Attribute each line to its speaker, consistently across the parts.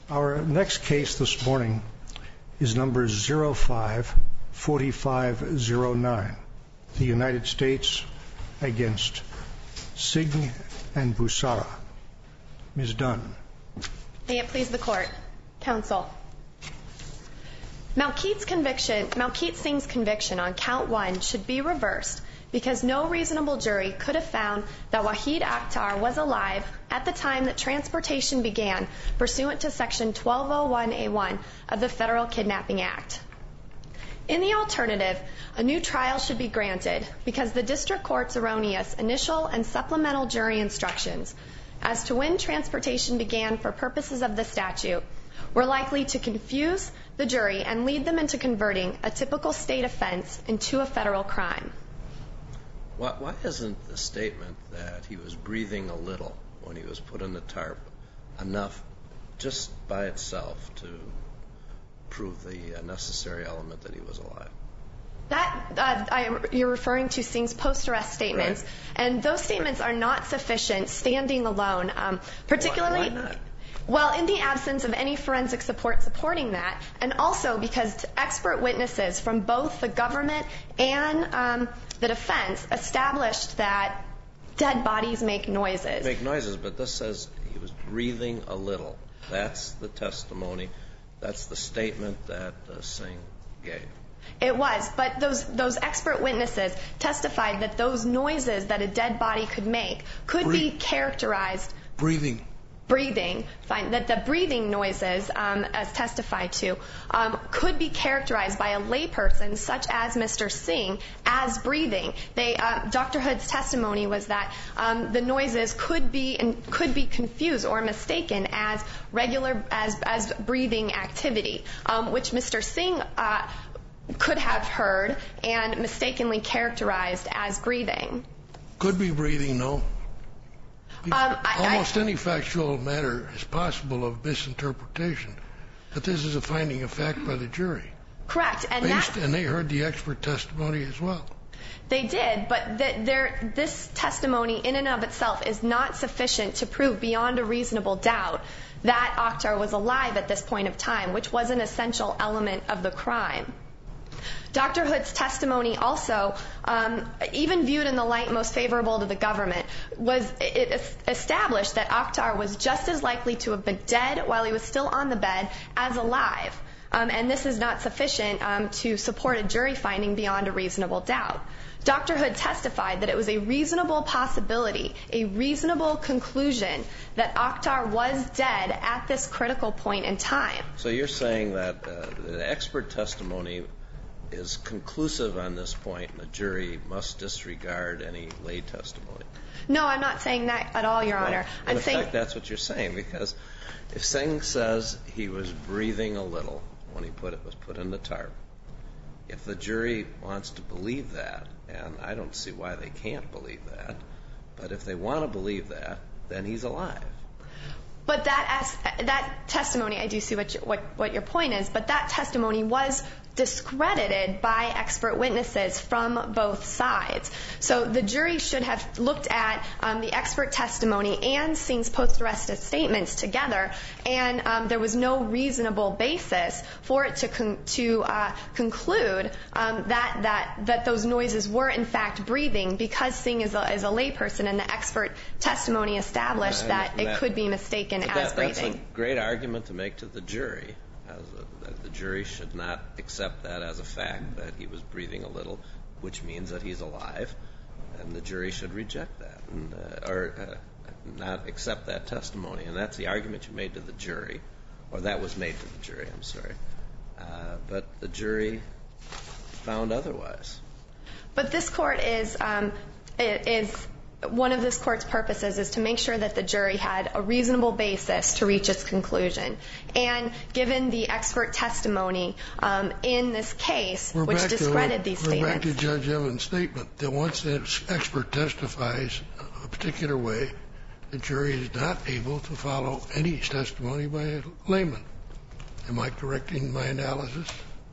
Speaker 1: Our next case this morning is number 05-4509, the United States against Singh and Busara. Ms. Dunn.
Speaker 2: May it please the Court. Counsel. Malkeet Singh's conviction on count 1 should be reversed because no reasonable jury could have found that Waheed Akhtar was alive at the time that transportation began pursuant to Section 1201A1 of the Federal Kidnapping Act. In the alternative, a new trial should be granted because the District Court's erroneous initial and supplemental jury instructions as to when transportation began for purposes of the statute were likely to confuse the jury and lead them into converting a typical state offense into a federal crime.
Speaker 3: Why isn't the statement that he was breathing a little when he was put in the tarp enough just by itself to prove the necessary element that he was alive?
Speaker 2: You're referring to Singh's post-arrest statements,
Speaker 3: right.
Speaker 2: And those statements are not sufficient standing alone, particularly.
Speaker 3: Why not?
Speaker 2: Well, in the absence of any forensic support supporting that, and also because expert witnesses from both the government and the defense established that dead bodies make noises.
Speaker 3: Make noises, but this says he was breathing a little. That's the testimony. That's the statement that Singh gave.
Speaker 2: It was, but those expert witnesses testified that those noises that a dead body could make could be characterized.
Speaker 4: Breathing,
Speaker 2: fine, that the breathing noises, as testified to, could be characterized by a layperson such as Mr. Singh as breathing. Dr. Hood's testimony was that the noises could be confused or mistaken as as breathing activity, which Mr. Singh could have heard and mistakenly characterized as breathing.
Speaker 4: Could be breathing, no. Almost any factual matter is possible of misinterpretation, but this is a finding of fact by the jury.
Speaker 2: Correct. And
Speaker 4: they heard the expert testimony as well.
Speaker 2: They did, but this testimony in and of itself is not sufficient to prove beyond a reasonable doubt that Akhtar was alive at this point of time, which was an essential element of the crime. Dr. Hood's testimony also, even viewed in the light most favorable to the government, it established that Akhtar was just as likely to have been dead while he was still on the bed as alive. And this is not sufficient to support a jury finding beyond a reasonable doubt. Dr. Hood testified that it was a reasonable possibility, a reasonable conclusion that Akhtar was dead at this critical point in time.
Speaker 3: So you're saying that the expert testimony is conclusive on this point and the jury must disregard any lay testimony?
Speaker 2: No, I'm not saying that at all, Your Honor.
Speaker 3: In fact, that's what you're saying, because if Singh says he was breathing a little when he was put in the tarp, if the jury wants to believe that, and I don't see why they can't believe that, but if they want to believe that, then he's alive.
Speaker 2: But that testimony, I do see what your point is, but that testimony was discredited by expert witnesses from both sides. So the jury should have looked at the expert testimony and Singh's post-arrest statements together, and there was no reasonable basis for it to conclude that those noises were in fact breathing, because Singh is a layperson and the expert testimony established that it could be mistaken as breathing.
Speaker 3: That's a great argument to make to the jury. That the jury should not accept that as a fact, that he was breathing a little, which means that he's alive, and the jury should reject that or not accept that testimony. And that's the argument you made to the jury, or that was made to the jury, I'm sorry. But the jury found otherwise.
Speaker 2: But this court is one of this court's purposes is to make sure that the jury had a reasonable basis to reach its conclusion. And given the expert testimony in this case, which discredited these statements.
Speaker 4: We're back to Judge Evans' statement that once that expert testifies a particular way, the jury is not able to follow any testimony by a layman. Am I correct in my analysis?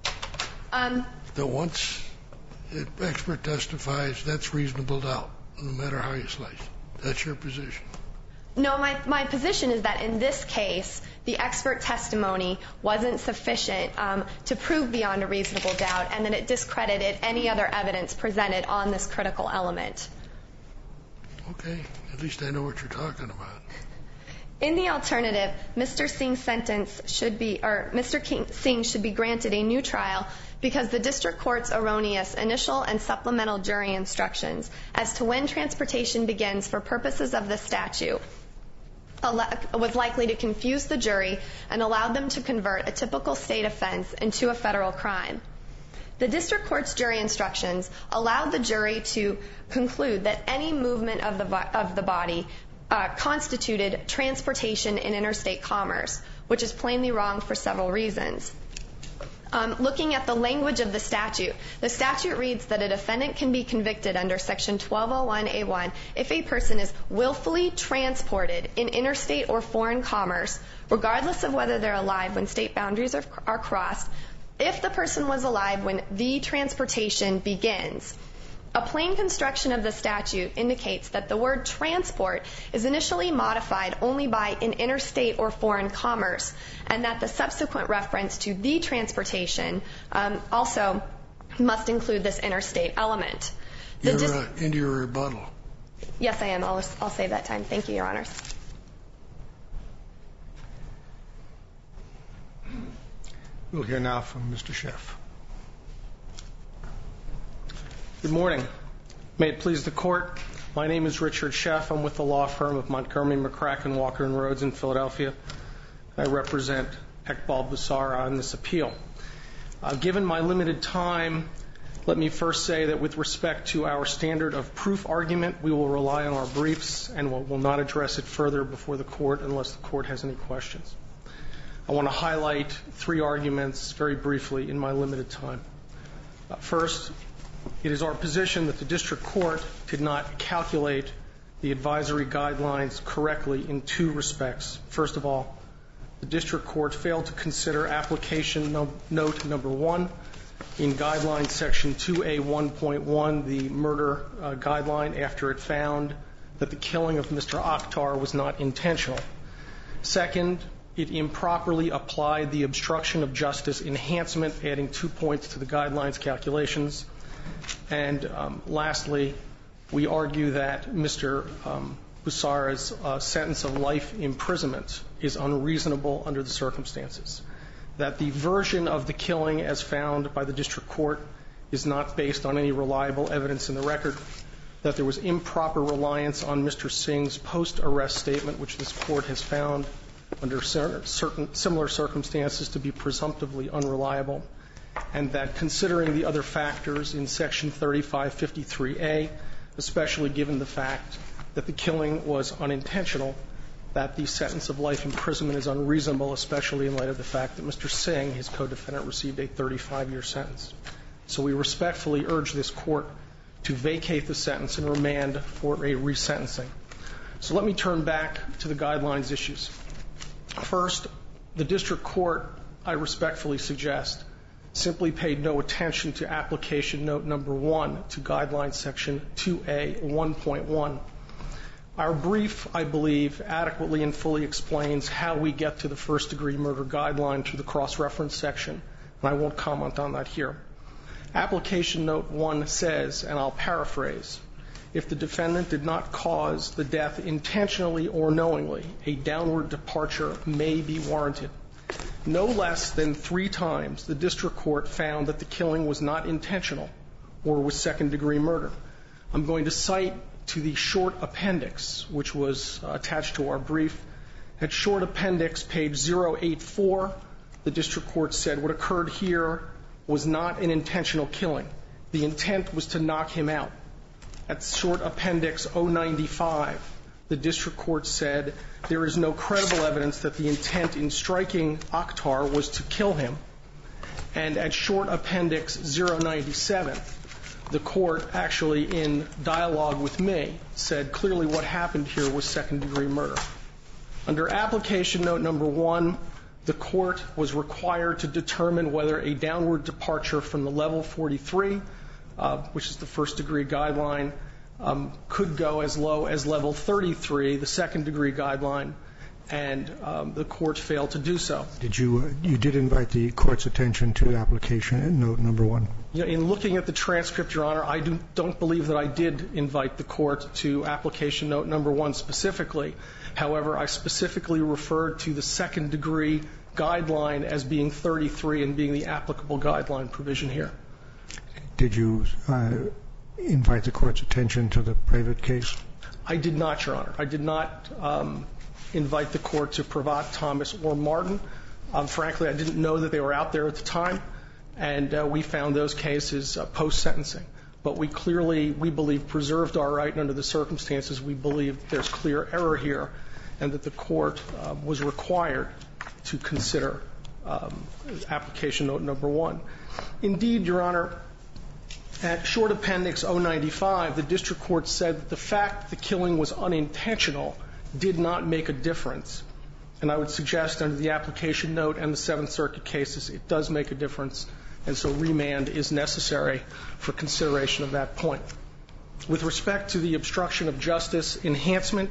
Speaker 4: That once an expert testifies, that's reasonable doubt, no matter how you slice it. That's your position?
Speaker 2: No, my position is that in this case, the expert testimony wasn't sufficient to prove beyond a reasonable doubt, and that it discredited any other evidence presented on this critical element.
Speaker 4: Okay. At least I know what you're talking about.
Speaker 2: In the alternative, Mr. Singh should be granted a new trial because the district court's erroneous initial and supplemental jury instructions as to when transportation begins for purposes of the statute was likely to confuse the jury and allowed them to convert a typical state offense into a federal crime. The district court's jury instructions allowed the jury to conclude that any movement of the body constituted transportation in interstate commerce, which is plainly wrong for several reasons. Looking at the language of the statute reads that a defendant can be convicted under Section 1201A1 if a person is willfully transported in interstate or foreign commerce, regardless of whether they're alive when state boundaries are crossed, if the person was alive when the transportation begins. A plain construction of the statute indicates that the word transport is initially modified only by an interstate or foreign commerce, and that the subsequent reference to the transportation also must include this interstate element.
Speaker 4: You're into your rebuttal.
Speaker 2: Yes, I am. I'll save that time. Thank you, Your Honors.
Speaker 1: We'll hear now from Mr. Sheff.
Speaker 5: Good morning. May it please the Court, my name is Richard Sheff. I'm with the law firm of Montgomery, McCracken, Walker & Rhodes in Philadelphia. I represent Iqbal Busara on this appeal. Given my limited time, let me first say that with respect to our standard of proof argument, we will rely on our briefs and will not address it further before the Court unless the Court has any questions. I want to highlight three arguments very briefly in my limited time. First, it is our position that the district court did not calculate the advisory guidelines correctly in two respects. First of all, the district court failed to consider application note number 1 in guideline section 2A1.1, the murder guideline, after it found that the killing of Mr. Akhtar was not intentional. Second, it improperly applied the obstruction of justice enhancement, adding 2 points to the guidelines calculations. And lastly, we argue that Mr. Busara's sentence of life imprisonment is unreasonable under the circumstances, that the version of the killing as found by the district court is not based on any reliable evidence in the record, that there was improper reliance on Mr. Singh's post-arrest statement, which this Court has found under certain similar circumstances to be presumptively unreliable, and that considering the other factors in Section 3553A, especially given the fact that the killing was unintentional, that the sentence of life imprisonment is unreasonable, especially in light of the fact that Mr. Singh, his co-defendant, received a 35-year sentence. So we respectfully urge this Court to vacate the sentence and remand for a resentencing. So let me turn back to the guidelines issues. First, the district court, I respectfully suggest, simply paid no attention to application note number 1 to guideline section 2A1.1. Our brief, I believe, adequately and fully explains how we get to the first-degree murder guideline through the cross-reference section, and I won't comment on that here. Application note 1 says, and I'll paraphrase, if the defendant did not cause the death intentionally or knowingly, a downward departure may be warranted. No less than 3 times the district court found that the killing was not intentional or was second-degree murder. I'm going to cite to the short appendix, which was attached to our brief. At short appendix, page 084, the district court said what occurred here was not an intentional killing. The intent was to knock him out. At short appendix 095, the district court said there is no credible evidence that the intent in striking Akhtar was to kill him. And at short appendix 097, the court actually, in dialogue with me, said clearly what happened here was second-degree murder. Under application note number 1, the court was required to determine whether a downward departure from the level 43, which is the first-degree guideline, could go as low as level 33, the second-degree guideline, and the court failed to do so.
Speaker 1: You did invite the court's attention to application note number 1?
Speaker 5: In looking at the transcript, Your Honor, I don't believe that I did invite the court to application note number 1 specifically. However, I specifically referred to the second-degree guideline as being 33 and being the applicable guideline provision here.
Speaker 1: Did you invite the court's attention to the Pravit case?
Speaker 5: I did not, Your Honor. I did not invite the court to Pravat, Thomas, or Martin. Frankly, I didn't know that they were out there at the time, and we found those cases post-sentencing. But we believe, preserved our right, and under the circumstances, we believe there's clear error here, and that the court was required to consider application note number 1. Indeed, Your Honor, at Short Appendix 095, the district court said that the fact the killing was unintentional did not make a difference. And I would suggest under the application note and the Seventh Circuit cases, it does make a difference, and so remand is necessary for consideration of that point. With respect to the obstruction of justice enhancement,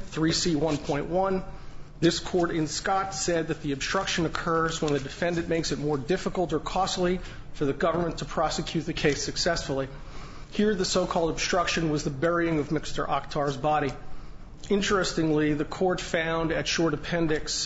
Speaker 5: 3C1.1, this court in Scott said that the obstruction occurs when the defendant makes it more difficult or costly for the government to prosecute the case successfully. Here, the so-called obstruction was the burying of Mr. Akhtar's body. Interestingly, the court found at Short Appendix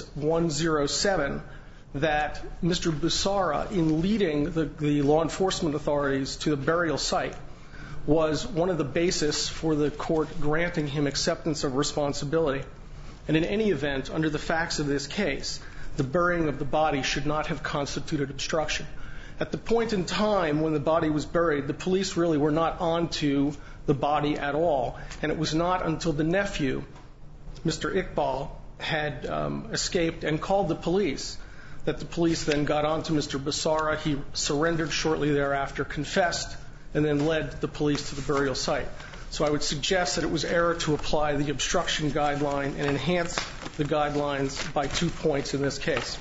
Speaker 5: 107 that Mr. Busara, in leading the law enforcement authorities to the burial site, was one of the basis for the court granting him acceptance of responsibility. And in any event, under the facts of this case, the burying of the body should not have constituted obstruction. At the point in time when the body was buried, the police really were not onto the body at all. And it was not until the nephew, Mr. Iqbal, had escaped and called the police that the police then got onto Mr. Busara. He surrendered shortly thereafter, confessed, and then led the police to the burial site. So I would suggest that it was error to apply the obstruction guideline and enhance the guidelines by 2 points in this case.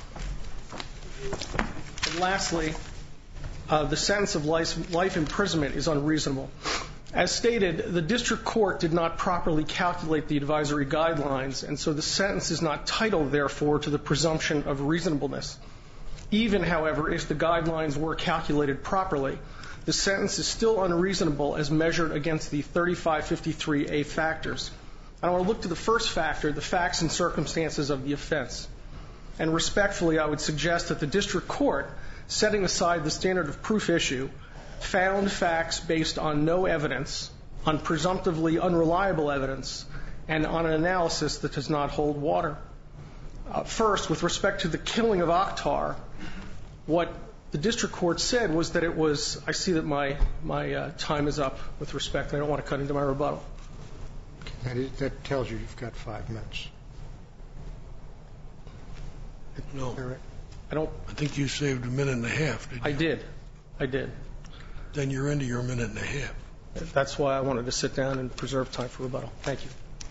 Speaker 5: And lastly, the sentence of life imprisonment is unreasonable. As stated, the district court did not properly calculate the advisory guidelines, and so the sentence is not titled, therefore, to the presumption of reasonableness. Even, however, if the guidelines were calculated properly, the sentence is still unreasonable as measured against the 3553A factors. I want to look to the first factor, the facts and circumstances of the offense. And respectfully, I would suggest that the district court, setting aside the standard of proof issue, found facts based on no evidence, on presumptively unreliable evidence, and on an analysis that does not hold water. First, with respect to the killing of Akhtar, what the district court said was that it was, I see that my time is up with respect. I don't want to cut into my rebuttal.
Speaker 1: That tells you you've got 5 minutes.
Speaker 4: No. I think you saved 1.5 minutes, didn't you? I did. Then you're into your 1.5 minutes.
Speaker 5: That's why I wanted to sit down and preserve time for rebuttal. Thank you.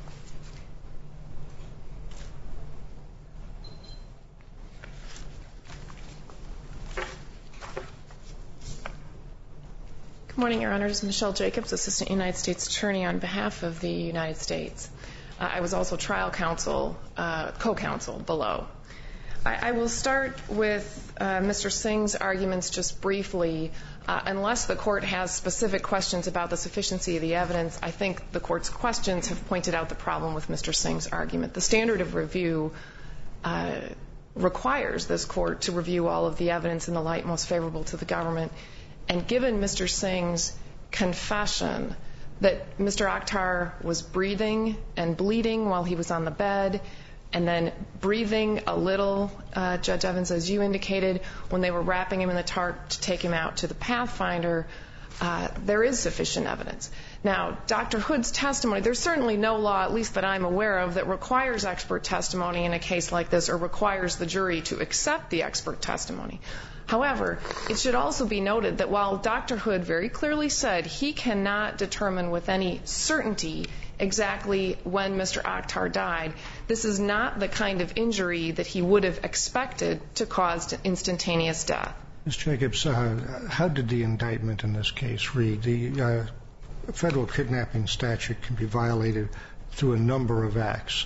Speaker 6: Good morning, Your Honors. Michelle Jacobs, Assistant United States Attorney on behalf of the United States. I was also trial counsel, co-counsel below. I will start with Mr. Singh's arguments just briefly. Unless the court has specific questions about the sufficiency of the evidence, I think the court's questions have pointed out the problem with Mr. Singh's argument. The standard of review requires this court to review all of the evidence in the light most favorable to the government. And given Mr. Singh's confession that Mr. Akhtar was breathing and bleeding while he was on the bed, and then breathing a little, Judge Evans, as you indicated, when they were wrapping him in the tarp to take him out to the Pathfinder, there is sufficient evidence. Now, Dr. Hood's testimony, there's certainly no law, at least that I'm aware of, that requires expert testimony in a case like this or requires the jury to accept the expert testimony. However, it should also be noted that while Dr. Hood very clearly said he cannot determine with any certainty exactly when Mr. Akhtar died, this is not the kind of injury that he would have expected to cause instantaneous death.
Speaker 1: Ms. Jacobs, how did the indictment in this case read? The federal kidnapping statute can be violated through a number of acts.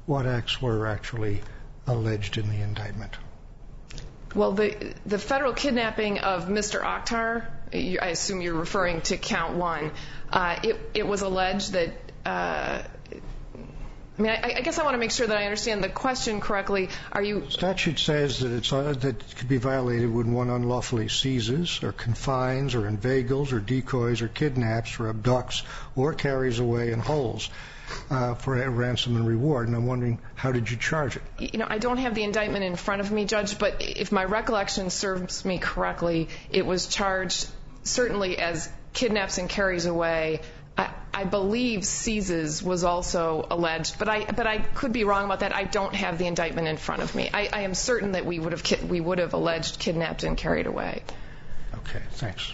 Speaker 1: what acts were actually alleged in the indictment?
Speaker 6: Well, the federal kidnapping of Mr. Akhtar, I assume you're referring to count 1, it was alleged that, I guess I want to make sure that I understand the question correctly. The
Speaker 1: statute says that it could be violated when one unlawfully seizes or confines or inveigles or decoys or kidnaps or abducts or carries away and holds for a ransom and reward. And I'm wondering, how did you charge it?
Speaker 6: I don't have the indictment in front of me, Judge, but if my recollection serves me correctly, it was charged certainly as kidnaps and carries away. I believe seizes was also alleged, but I could be wrong about that. I don't have the indictment in front of me. I am certain that we would have alleged kidnapped and carried away.
Speaker 1: Okay, thanks.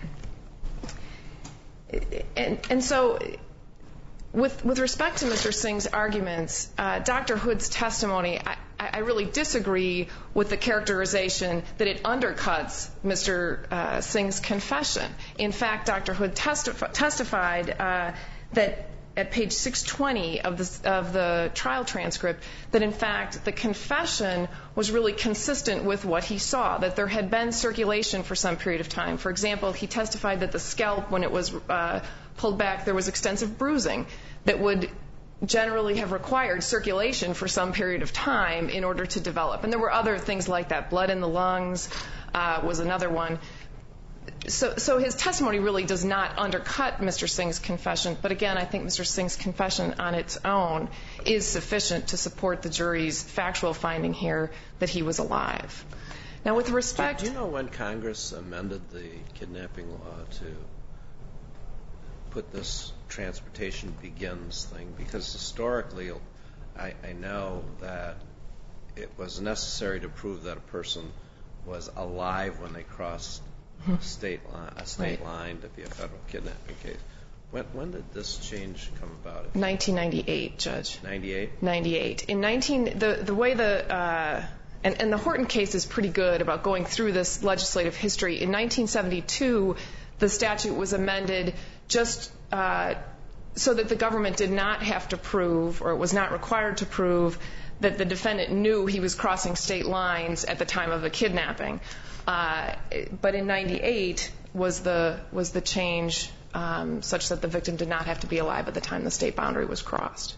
Speaker 6: And so, with respect to Mr. Singh's arguments, Dr. Hood's testimony, I really disagree with the characterization that it undercuts Mr. Singh's confession. In fact, Dr. Hood testified that at page 620 of the trial transcript, that in fact the confession was really consistent with what he saw, that there had been circulation for some period of time. For example, he testified that the scalp, when it was pulled back, there was extensive bruising that would generally have required circulation for some period of time in order to develop. And there were other things like that. Blood in the lungs was another one. So his testimony really does not undercut Mr. Singh's confession. But again, I think Mr. Singh's confession on its own is sufficient to support the jury's factual finding here that he was alive. Now, with respect...
Speaker 3: Do you know when Congress amended the kidnapping law to put this transportation begins thing? Because historically, I know that it was necessary to prove that a person was alive when they crossed a state line to be a federal kidnapping case. When did this change come about?
Speaker 6: 1998, Judge.
Speaker 3: 98?
Speaker 6: 98. The way and the Horton case is pretty good about going through this legislative history. In 1972, the statute was amended just so that the government did not have to prove, or it was not required to prove, that the defendant knew he was crossing state lines at the time of the kidnapping. But in 98 was the change such that the victim did not have to be alive at the time the state boundary was crossed.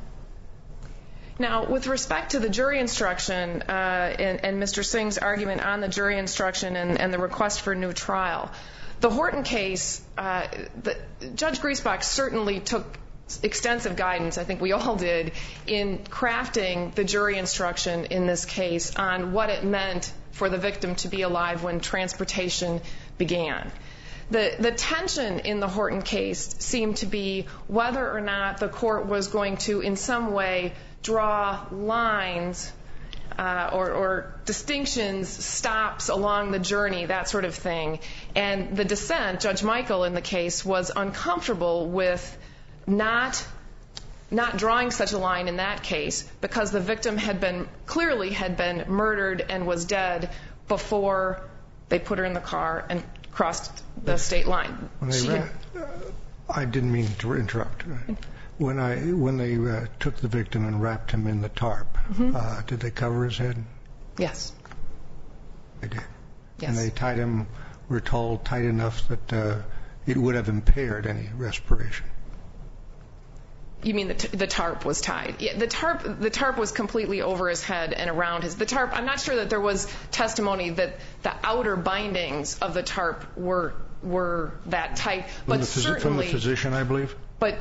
Speaker 6: Now, with respect to the jury instruction and Mr. Singh's argument on the jury instruction and the request for a new trial, the Horton case, Judge Griesbach certainly took extensive guidance, I think we all did, in crafting the jury instruction in this case on what it meant for the victim to be alive when transportation began. The tension in the Horton case seemed to be whether or not the court was going to in some way draw lines or distinctions, stops along the journey, that sort of thing. And the dissent, Judge Michael in the case, was uncomfortable with not drawing such a line in that case because the victim clearly had been murdered and was dead before they put her in the car and crossed the state line.
Speaker 1: I didn't mean to interrupt. When they took the victim and wrapped him in the tarp, did they cover his head?
Speaker 6: Yes.
Speaker 1: They did?
Speaker 6: Yes.
Speaker 1: And they tied him, we're told, tight enough that it would have impaired any respiration.
Speaker 6: You mean the tarp was tied? Yeah, the tarp was completely over his head and around the tarp. I'm not sure that there was testimony that the outer bindings of the tarp were that tight, but certainly
Speaker 1: from the physician, I believe.
Speaker 6: But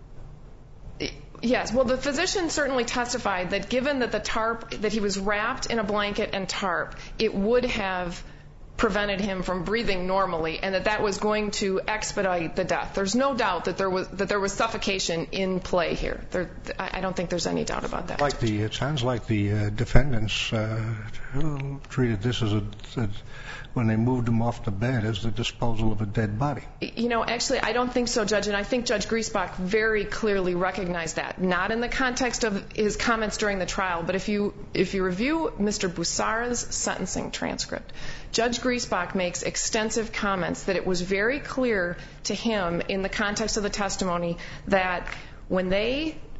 Speaker 6: yes, well, the physician certainly testified that given that that he was wrapped in a blanket and tarp, it would have prevented him from breathing normally, and that was going to expedite the death. There's no doubt that there was suffocation in play here. I don't think there's any doubt about that.
Speaker 1: It sounds like the defendants treated this as when they moved him off the bed as the disposal of a dead body.
Speaker 6: Actually, I don't think so, Judge, and I think Judge Griesbach very clearly recognized that, not in the context of his comments during the trial, but if you review Mr. Busara's sentencing transcript, Judge Griesbach makes extensive comments that it was very clear to him in the context of the testimony that when they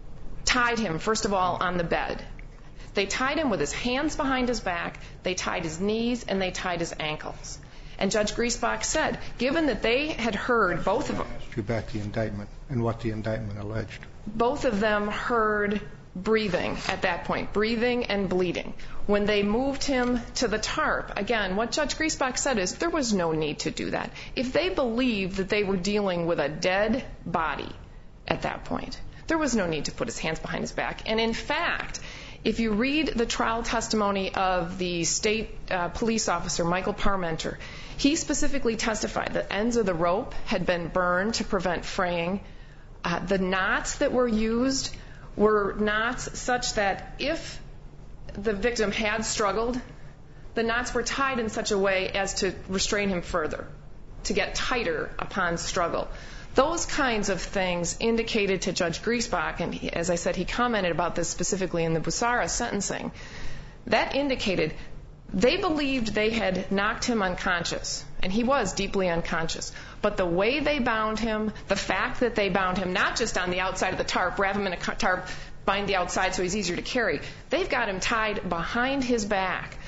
Speaker 6: tied him, first of all, on the bed. They tied him with his hands behind his back, they tied his knees, and they tied his ankles. And Judge Griesbach said, given that they had heard, both of them...
Speaker 1: I asked you about the indictment and what the indictment alleged.
Speaker 6: Both of them heard breathing at that point, breathing and bleeding. When they moved him to the tarp, again, what Judge Griesbach said is there was no need to do that. If they believed that they were dealing with a dead body at that point, there was no need to put his hands behind his back. And in fact, if you read the trial testimony of the state police officer, Michael Parmenter, he specifically testified that ends of the rope had been burned to prevent fraying. The knots that were used were knots such that if the victim had struggled, the knots were tied in such a way as to restrain him further, to get tighter upon struggle. Those kinds of things indicated to Judge Griesbach, and as I said, he commented about this specifically in the Busara sentencing, that indicated they believed they had knocked him unconscious, and he was deeply unconscious. But the way they bound him, the fact that they bound him not just on the outside of the tarp, wrap him in a tarp, bind the outside so he's easier to carry, they've got him tied behind his back.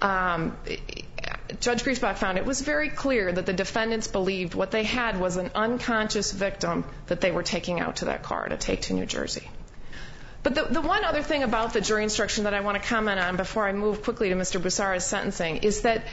Speaker 6: Judge Griesbach found it was very clear that the defendants believed what they had was an unconscious victim that they were taking out to that car to take to New Jersey. But the one other thing about the jury instruction that I want to comment on before I move quickly to Mr. Busara's sentencing is that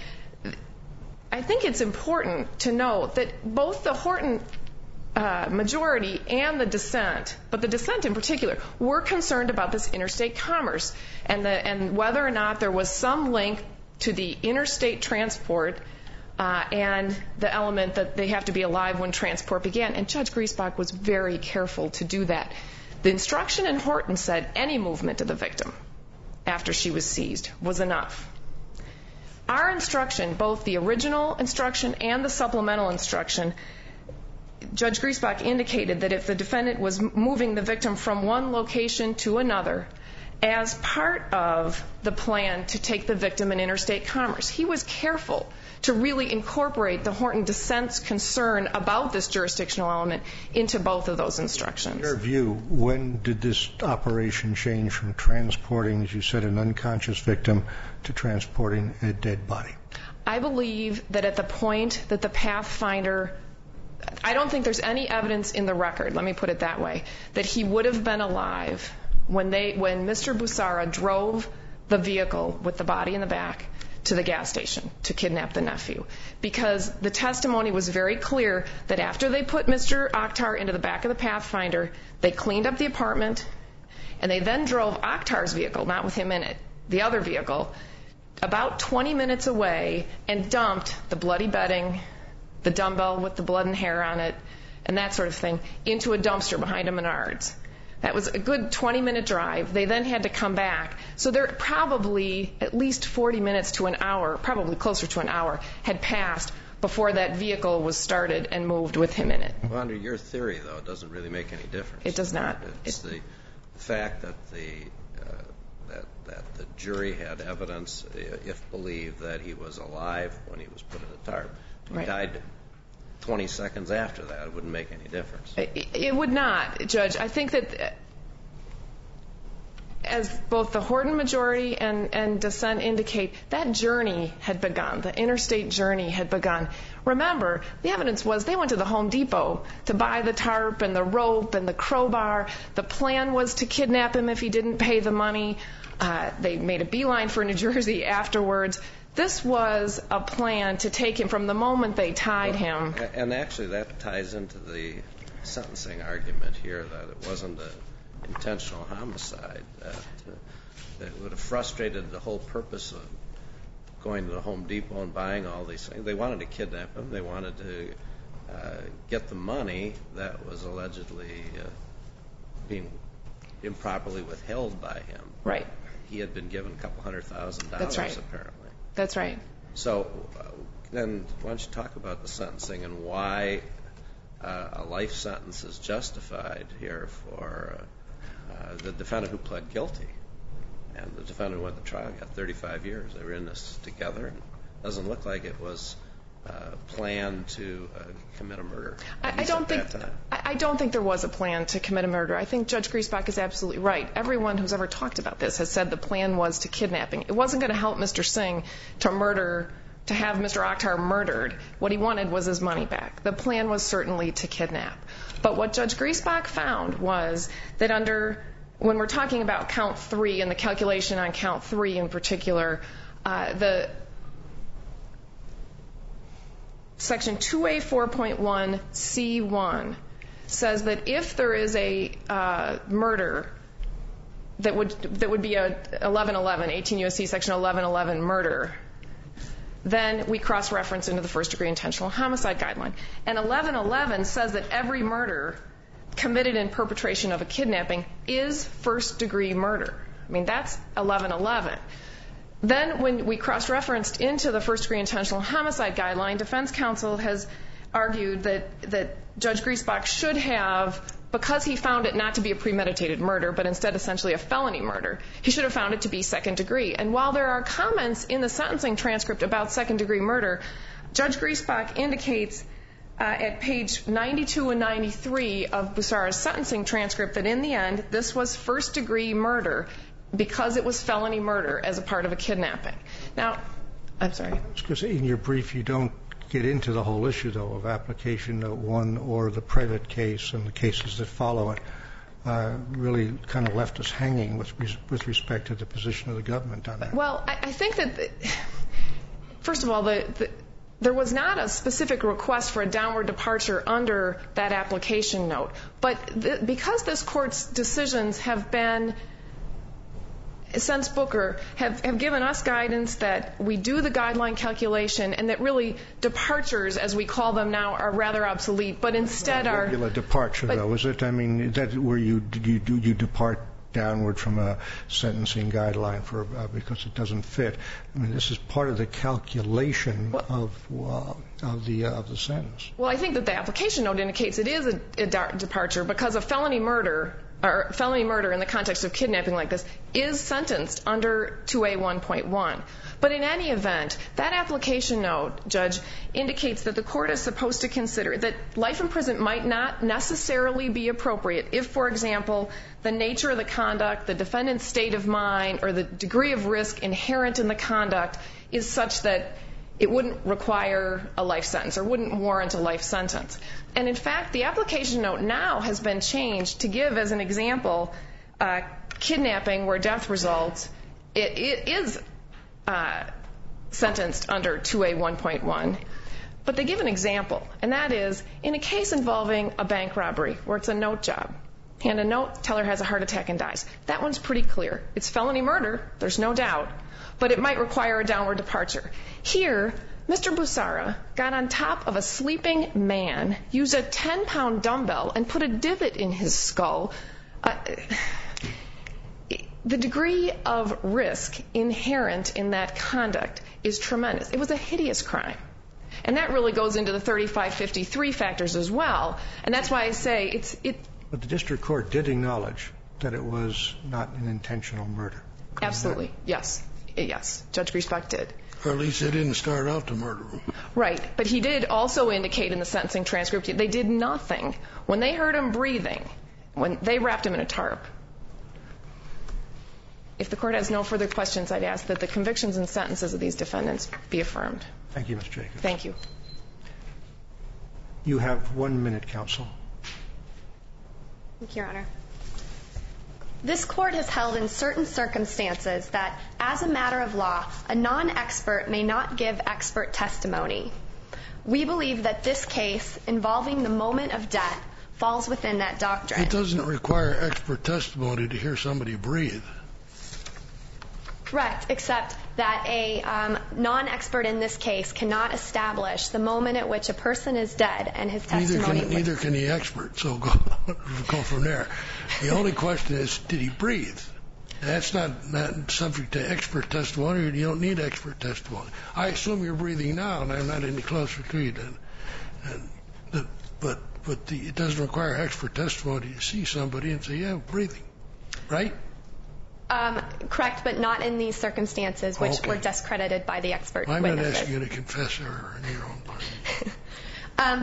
Speaker 6: I think it's important to note that both the Horton majority and the dissent, but the dissent in particular, were concerned about this interstate commerce and whether or not there was some link to the interstate transport and the element that they have to be alive when transport began. And Judge Griesbach was very careful to do that. The instruction in Horton said any movement of the victim after she was seized was enough. Our instruction, both the original instruction and the supplemental instruction, Judge Griesbach indicated that if the defendant was moving the victim from one location to another as part of the plan to take the victim in interstate commerce, he was careful to really incorporate the Horton dissent's concern about this jurisdictional element into both of those instructions.
Speaker 1: In your view, when did this operation change from transporting, as you said, an unconscious victim to transporting a dead body?
Speaker 6: I believe that at the point that the Pathfinder, I don't think there's any evidence in the record, let me put it that way, that he would have been alive when Mr. Busara drove the vehicle with the body in the back to the gas station to kidnap the nephew. Because the testimony was very clear that after they put Mr. Akhtar into the back of the Pathfinder, they cleaned up the apartment, and they then drove Akhtar's vehicle, not with him in it, the other vehicle, about 20 minutes away and dumped the bloody bedding, the dumbbell with the blood and hair on it, and that sort of thing, into a dumpster behind a Menards. That was a good 20-minute drive. They then had to come back. So there probably at least 40 minutes to an hour, probably closer to an hour, had passed before that vehicle was started and moved with him in it.
Speaker 3: Well, under your theory, though, it doesn't really make any difference.
Speaker 6: It does not.
Speaker 3: It's the fact that the jury had evidence, if believed, that he was alive when he was put in the tarp. He died 20 seconds after that. It wouldn't make any difference.
Speaker 6: It would not, Judge. I think that as both the Horton majority and dissent indicate, that journey had begun. The interstate journey had begun. Remember, the evidence was they went to the Home Depot to buy the tarp and the rope and the crowbar. The plan was to kidnap him if he didn't pay the money. They made a beeline for New Jersey afterwards. This was a plan to take him from the moment they tied him.
Speaker 3: And actually that ties into the sentencing argument here, that it wasn't an intentional homicide, that would have frustrated the whole purpose of going to the Home Depot and buying all these things. They wanted to kidnap him. They wanted to get the money that was allegedly being improperly withheld by him.
Speaker 6: Right.
Speaker 3: He had been given a couple $100,000,
Speaker 6: That's right.
Speaker 3: apparently.
Speaker 6: That's right.
Speaker 3: So then why don't you talk about the sentencing and why a life sentence is justified here for the defendant who pled guilty. And the defendant who went to trial got 35 years. They were in this together. And it doesn't look like it was plan to commit a murder.
Speaker 6: I don't think there was a plan to commit a murder. I think Judge Griesbach is absolutely right. Everyone who's ever talked about this has said the plan was to kidnapping. It wasn't going to help Mr. Singh to have Mr. Akhtar murdered. What he wanted was his money back. The plan was certainly to kidnap. But what Judge Griesbach found was that when we're talking about count 3 and the calculation on count 3 in particular, the Section 2A4.1C1 says that if there is a murder that would be a 1111, 18 U.S.C. Section 1111 murder, then we cross-reference into the first-degree intentional homicide guideline. And 1111 says that every murder committed in perpetration of a kidnapping is first-degree murder. I mean, that's 1111. Then when we cross-referenced into the first-degree intentional homicide guideline, defense counsel has argued that Judge Griesbach should have, because he found it not to be a premeditated murder, but instead essentially a felony murder, he should have found it to be second degree. And while there are comments in the sentencing transcript about second-degree murder, Judge Griesbach indicates at page 92 and 93 of Busara's sentencing transcript that in the end, this was first-degree murder because it was felony murder as a part of a kidnapping. Now, I'm sorry.
Speaker 1: Because in your brief, you don't get into the whole issue, though, of application note 1 or the Previtt case and the cases that follow it. Really kind of left us hanging with respect to the position of the government on that.
Speaker 6: Well, I think that, first of all, there was not a specific request for a downward departure under that application note. But because this Court's decisions have been, since Booker, have given us guidance that we do the guideline calculation and that really departures, as we call them now, are rather obsolete, but instead are...
Speaker 1: Regular departure, though, is it? I mean, is that where you depart downward from a sentencing guideline because it doesn't fit? I mean, this is part of the calculation of the sentence.
Speaker 6: Well, I think that the application note indicates it is a departure because a felony murder in the context of kidnapping like this is sentenced under 2A1.1. But in any event, that application note, Judge, indicates that the Court is supposed to consider that life in prison might not necessarily be appropriate if, for example, the nature of the conduct, the defendant's state of mind, or the degree of risk inherent in the conduct is such that it wouldn't require a life sentence or wouldn't warrant a life sentence. And in fact, the application note now has been changed to give, as an example, kidnapping where death results. It is sentenced under 2A1.1. But they give an example, and that is in a case involving a bank robbery where it's a note job. Hand a note, teller has a heart attack and dies. That one's pretty clear. It's felony murder, there's no doubt, but it might require a downward departure. Here, Mr. Busara got on top of a sleeping man, used a 10-pound dumbbell, and put a divot in his skull. The degree of risk inherent in that conduct is tremendous. It was a hideous crime. And that really goes into the 3553 factors as well. And that's why I say
Speaker 1: But the district court did acknowledge that it was not an intentional murder.
Speaker 6: Absolutely, yes. Yes, Judge Griesbach did.
Speaker 4: Or at least they didn't start out to murder him.
Speaker 6: Right, but he did also indicate in the sentencing transcript they did nothing. When they heard him breathing, when they wrapped him in a tarp. If the Court has no further questions, I'd ask that the convictions and sentences of these defendants be affirmed.
Speaker 1: Thank you, Ms. Jacobs.
Speaker 6: Thank you.
Speaker 1: You have 1 minute, counsel.
Speaker 2: Thank you, Your Honor. This Court has held in certain circumstances that, as a matter of law, a non-expert may not give expert testimony. We believe that this case, involving the moment of death, falls within that doctrine.
Speaker 4: It doesn't require expert testimony to hear somebody breathe.
Speaker 2: Correct, except that a non-expert in this case cannot establish the moment at which a person is dead and his testimony...
Speaker 4: Neither can the expert, so go from there. The only question is, did he breathe? That's not subject to expert testimony, and you don't need expert testimony. I assume you're breathing now, and I'm not any closer to you then. But it doesn't require expert testimony to see somebody and say, yeah, breathing. Right?
Speaker 2: Correct, but not in these circumstances, which were discredited by the expert
Speaker 4: I'm
Speaker 2: witnesses.
Speaker 4: not asking you to confess error in your own mind.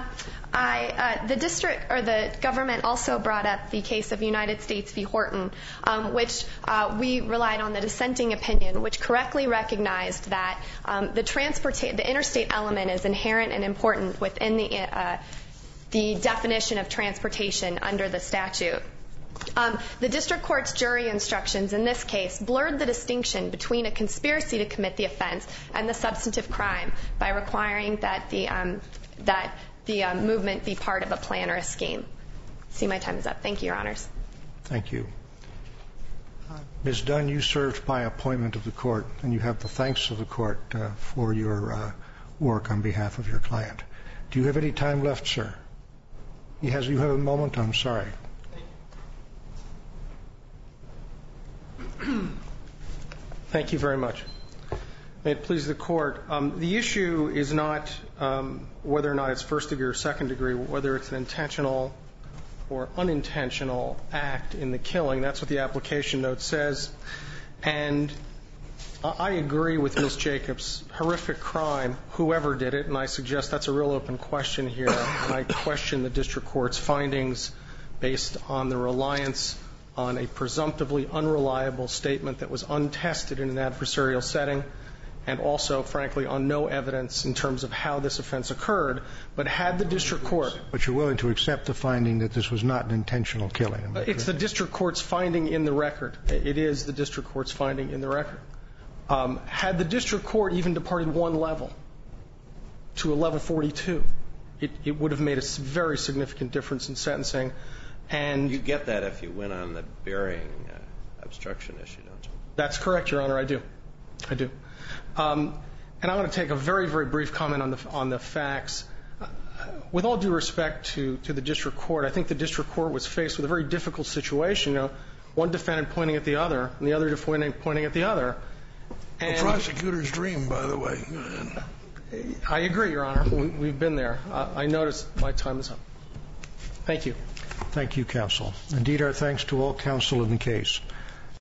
Speaker 2: The government also brought up the case of United States v. Horton, which we relied on the dissenting opinion, which correctly recognized that the interstate element is inherent and important within the definition of transportation under the statute. The district court's jury instructions in this case blurred the distinction between a conspiracy to commit the offense and the substantive crime by requiring that the movement be part of a plan or a scheme. See, my time is up. Thank you, Your Honors.
Speaker 1: Thank you. Ms. Dunn, you served by appointment of the court, and you have the thanks of the court for your work on behalf of your client. Do you have any time left, sir? You have a moment? I'm sorry.
Speaker 5: Thank you very much. May it please the Court. The issue is not whether or not it's first degree or second degree, whether it's an intentional or unintentional act in the killing. That's what the application note says. And I agree with Ms. Jacobs. Horrific crime, whoever did it, and I suggest that's a real open question here. And I question the district court's findings based on the reliance on a presumptively unreliable statement that was untested in an adversarial setting, and also, frankly, on no evidence in terms of how this offense occurred. But had the district court...
Speaker 1: But you're willing to accept the finding that this was not an intentional killing?
Speaker 5: It's the district court's finding in the record. It is the district court's finding in the record. Had the district court even departed one level to a level 42, it would have made a very significant difference in sentencing. And
Speaker 3: you get that if you went on the bearing obstruction issue, don't you?
Speaker 5: That's correct, Your Honor. I do. And I want to take a very, very brief comment on the facts. With all due respect to the district court, I think the district court was faced with a very difficult situation. You know, one defendant pointing at the other, and the other defendant pointing at the other.
Speaker 4: A prosecutor's dream, by the way.
Speaker 5: I agree, Your Honor. We've been there. I notice my time is up. Thank you.
Speaker 1: Thank you, counsel. Indeed, our thanks to all counsel in the case.